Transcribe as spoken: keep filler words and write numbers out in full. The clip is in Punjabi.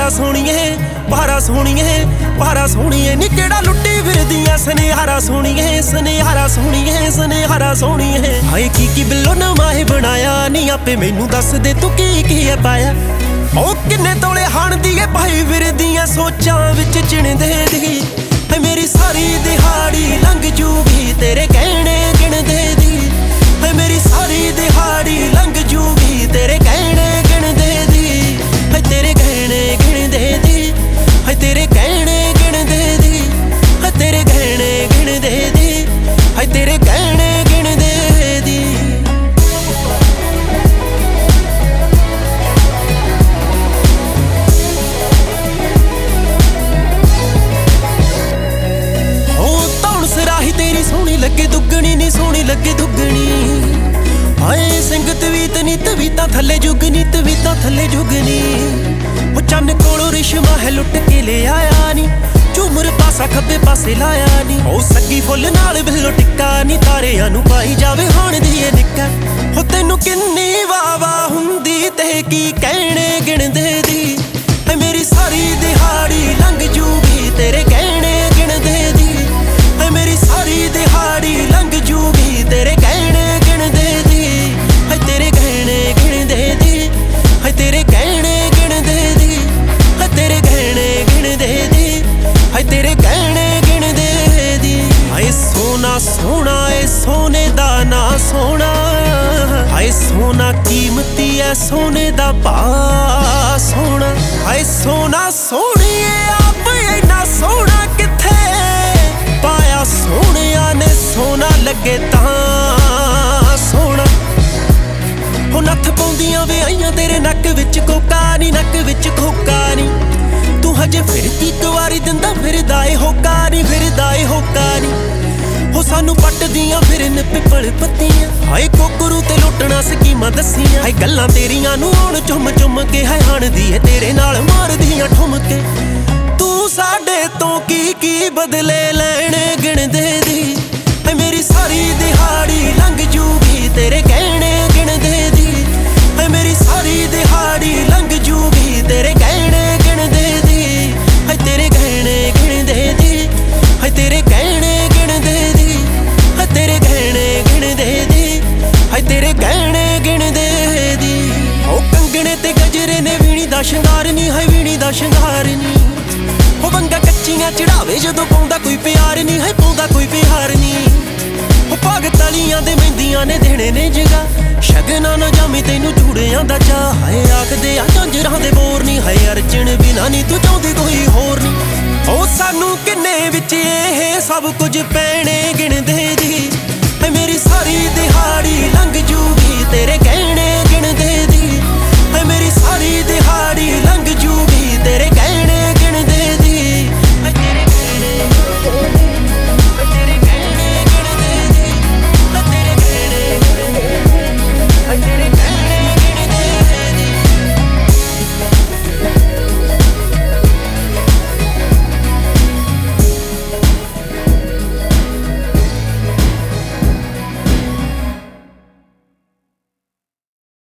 ਭਾਰਾ ਸੋਹਣੀਏ ਭਾਰਾ ਸੋਹਣੀਏ ਭਾਰਾ ਸੋਹਣੀਏ ਨੀ ਕਿਹੜਾ ਲੁੱਟੀ ਫਿਰਦੀਆਂ ਸੁਨਿਆਰਾ ਸੋਹਣੀਏ ਸੁਨਿਆਰਾ ਸੋਹਣੀਏ ਸੁਨਿਆਰਾ ਸੋਹਣੀਏ ਹਾਏ ਕੀ ਕੀ ਬਿੱਲੋ ਨਾ ਮਾਹੇ ਬਣਾਇਆ ਨੀ ਆਪੇ ਮੈਨੂੰ ਦੱਸ ਦੇ ਤੂੰ ਕੀ ਕੀ ਹੈ ਪਾਇਆ ਉਹ ਕਿੰਨੇ ਤੋਲੇ ਹਾਣ ਦੀ ਏ ਭਾਈ ਫਿਰਦੀਆਂ ਸੋਚਾਂ ਵਿੱਚ ਚਿਣਦੇ ਦੀ ਹੈ ਮੇਰੀ ਸਾਰੀ ਦਿਹਾੜੀ ਲੰਘ ਜੂਗੀ ਤੇਰੇ ਕਹਿਣੇ ਗਿਣਦੇ ਦੀ ਹੈ ਮੇਰੀ ਸਾਰੀ ਦਿਹਾੜੀ ਲੰਘ ਜੂਗੀ ਤੇਰੇ ਕਹਿਣੇ ਗਿਣਦੇ ਦੀ ਹੈ ਤੇਰੇ ਕਹਿਣੇ ਗਿਣਦੇ ਦੀ ਹੈ ਤੇਰੇ ਕਹਿਣੇ ਗਿਣਦੇ ਦੀ ਹੈ ਤੇਰੇ ਕਹਿਣੇ ਗਿਣਦੇ ਦੀ ਹੈ ਤੇਰੇ ਕਹਿਣੇ ਗਿਣਦੇ ਦੀ ਤੇਰੀ ਸੋਹਣੀ ਲੱਗੇ ਦੁੱਗਣੀ ਨੀ ਸੋਹਣੀ ਲੱਗੇ ਦੁੱਗਣੀ ਹਾਏ ਸਿੰਗਤ ਵੀ ਤਨੀ ਤਵੀਤਾ ਥੱਲੇ ਜੁਗਨੀ ਤਵੀਤਾ ਥੱਲੇ ਜੁਗਨੀ ਉਹ ਚੰਨ ਕੋਲੋਂ ਰਿਸ਼ਮਾ ਹੈ ਲੁੱਟ ਕੇ ਲੈ ਆਇਆ ਨੀ ਝੂਮਰ ਪਾਸਾ ਖੱਬੇ ਪਾਸੇ ਲਾਇਆ ਨੀ ਉਹ ਸੱਗੀ ਫੁੱਲ ਨਾਲ ਬਿੱਲੋ ਟਿੱਕਾ ਨੀ ਤਾਰਿਆਂ ਨੂੰ ਪਾਈ ਜਾਵੇ ਹਾਣ ਦੀ ਏ ਨਿੱਕਾ ਉਹ ਤੈਨੂੰ ਕਿੰਨੀ ਵਾਵਾ ਹੁੰਦੀ ਤੇ ਕੀ ਕਹਿਣੇ ਗਿਣਦੇ ਦੀ ਹੈ ਮੇਰੀ ਸਾਰੀ ਦਿਹਾੜੀ ਲੰਘ ਜੂਗੀ ਤੇਰੇ ਕਹਿਣੇ ਗਿਣਦੇ ਦੀ ਹੈ ਮੇਰੀ ਸਾਰੀ ਦਿਹਾੜੀ ਲੰਘ ਜੂਗੀ ਤੇਰੇ ਕਹਿਣੇ ਗਿਣਦੇ ਦੀ ਹੈ ਤੇਰੇ ਕਹਿਣੇ ਗਿਣਦੇ ਦੀ ਹੈ ਤੇਰੇ ਕਹਿਣੇ ਗਿਣਦੇ ਦੀ ਹੈ ਤੇਰੇ ਕਹਿਣੇ ਗਿਣਦੇ ਦੀ ਹੈ ਤੇਰੇ ਕਹਿਣੇ ਗਿਣਦੇ ਦੀ ਹਾਏ ਸੋਨਾ ਸੋਹਣਾ ਏ ਸੋਨੇ ਦਾ ਨਾ ਸੋਹਣਾ ਹਾਏ ਸੋਨਾ ਕੀਮਤੀ ਐ ਸੋਨੇ ਦਾ ਭਾ ਸੋਹਣਾ ਹਾਏ ਸੋਨਾ ਸੋਹਣੀਏ ਆਪ ਇੰਨਾ ਸੋਹਣਾ ਕਿੱਥੇ ਪਾਇਆ ਸੋਹਣਿਆਂ ਨੇ ਸੋਨਾ ਲੱਗੇ ਤਾਂ ਸੋਹਣਾ ਹੋ ਨੱਥ ਪਾਉਂਦੀਆਂ ਵਿਆਹੀਆਂ ਤੇਰੇ ਨੱਕ ਵਿੱਚ ਕੋਕਾ ਨੀ ਨੱਕ ਵਿੱਚ ਕੋਕਾ ਨੀ ਤੂੰ ਹਜੇ ਫਿਰਦੀ ਇੱਕ ਵਾਰੀ ਦਿੰਦਾ ਫਿਰਦਾ ਏ ਹੋਕਾ ਨੀ ਫਿਰਦਾ ਏ ਹੋਕਾ ਨੀ ਹੋ ਸਾਨੂੰ ਪੱਟਦੀਆਂ ਫਿਰਨ ਪਿੱਪਲ ਪੱਤੀਆਂ ਹਾਏ ਕੋਕਰੂ ਤੇ ਲੁੱਟਣਾ ਸਕੀਮਾਂ ਦੱਸੀਆਂ ਹਾਏ ਗੱਲਾਂ ਤੇਰੀਆਂ ਨੂੰ ਆਉਣ ਚੁੰਮ ਚੁੰਮ ਕੇ ਹੈ ਹਣਦੀ ਏ ਤੇਰੇ ਨਾਲ ਮਾਰਦੀਆਂ ਠੁੰਮ ਕੇ ਤੂੰ ਸਾਡੇ ਤੋਂ ਕੀ ਕੀ ਬਦਲੇ ਲੈਣੇ ਗਿਣਦੇ ਦੀ ਹੈ ਮੇਰੀ ਸਾਰੀ ਦਿਹਾੜੀ ਲੰਘ ਜੂਗੀ ਤੇਰੇ ਕਹਿਣੇ ਗਿਣਦੇ ਦੀ ਹੈ ਮੇਰੀ ਸਾਰੀ ਦਿਹਾੜੀ ਲੰਘ ਜੂਗੀ ਤੇਰੇ ਕਹਿਣੇ ਗਿਣਦੇ ਦੀ ਹੈ ਤੇਰੇ ਕਹਿਣੇ ਗਿਣਦੇ ਦੀ ਹੈ ਤੇਰੇ ਕਹਿਣੇ ਗਿਣਦੇ ਦੀ ਹੈ ਤੇਰੇ ਕਹਿਣੇ ਗਿਣਦੇ ਦੀ ਹੈ ਤੇਰੇ ਕਹਿਣੇ ਗਿਣਦੇ ਦੀ ਉਹ ਕੰਗਣੇ ਤੇ ਗਜਰੇ ਨੇ ਵੀਣੀ ਦਾ ਸ਼ਿੰਗਾਰ ਨੀ ਹੈ ਵੀਣੀ ਦਾ ਸ਼ਿੰਗਾਰ ਨੀ ਉਹ ਬੰਗਾ ਕੱਚੀਆਂ ਚੜਾਵੇ ਜਦੋਂ ਪਾਉਂਦਾ ਕੋਈ ਪਿਆਰ ਨੀ ਹੈ ਪਾਉਂਦਾ ਕੋਈ ਪਿਆਰ ਨੀ ਉਹ ਪੱਗ ਤਲੀਆਂ ਦੇ ਮਹਿੰਦੀਆਂ ਨੇ ਦੇਣੇ ਨੇ ਜਗਾ ਸ਼ਗਨਾਂ ਨਾ ਜਾਮੀ ਤੈਨੂੰ ਚੂੜਿਆਂ ਦਾ ਚਾਹ ਹਾਏ ਆਖਦੇ ਆ ਝਾਂਜਰਾਂ ਦੇ ਬੋਰ ਨੀ ਹਾਏ ਅਰਜਣ ਬਿਨਾ ਨੀ ਤੂੰ ਚਾਹੁੰਦੀ ਕੋਈ ਹੋਰ ਨੀ ਉਹ ਸਾਨੂੰ ਕਿੰਨੇ ਵਿੱਚ ਇਹ ਸਭ ਕੁਝ ਪੈਣੇ ਗਿਣਦੇ